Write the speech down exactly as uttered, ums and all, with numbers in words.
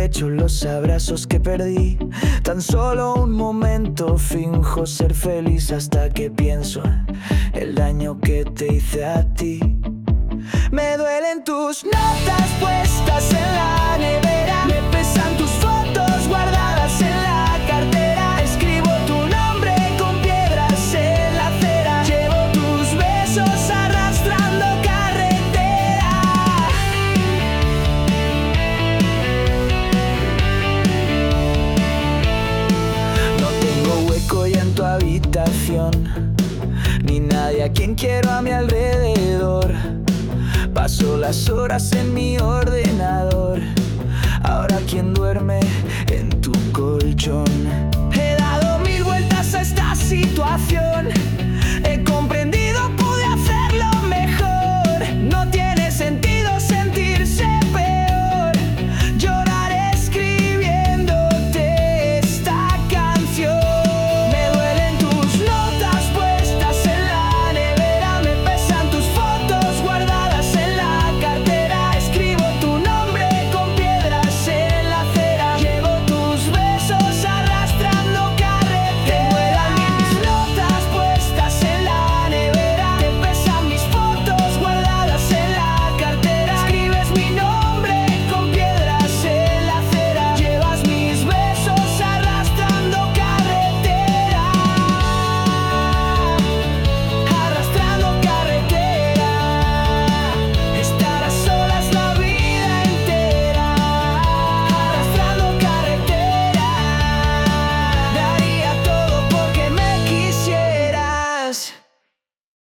pecho los abrazos que perdí. Tan solo un momento finjo ser feliz hasta que pienso el daño que te hice a ti. Me duelen tus notas puestas en la nevera, me pesan tus fotos guardadas en la cartera. Escribo tu nombre con piedras en la acera, llevo tus besos arrastrando carretera. No tengo hueco ya en tu habitación, ni nadie a quien quiero a mi alrededor. Paso las horas en mi ordenador, ahora quién duerme en tu colchón. He dado mil vueltas a esta situación,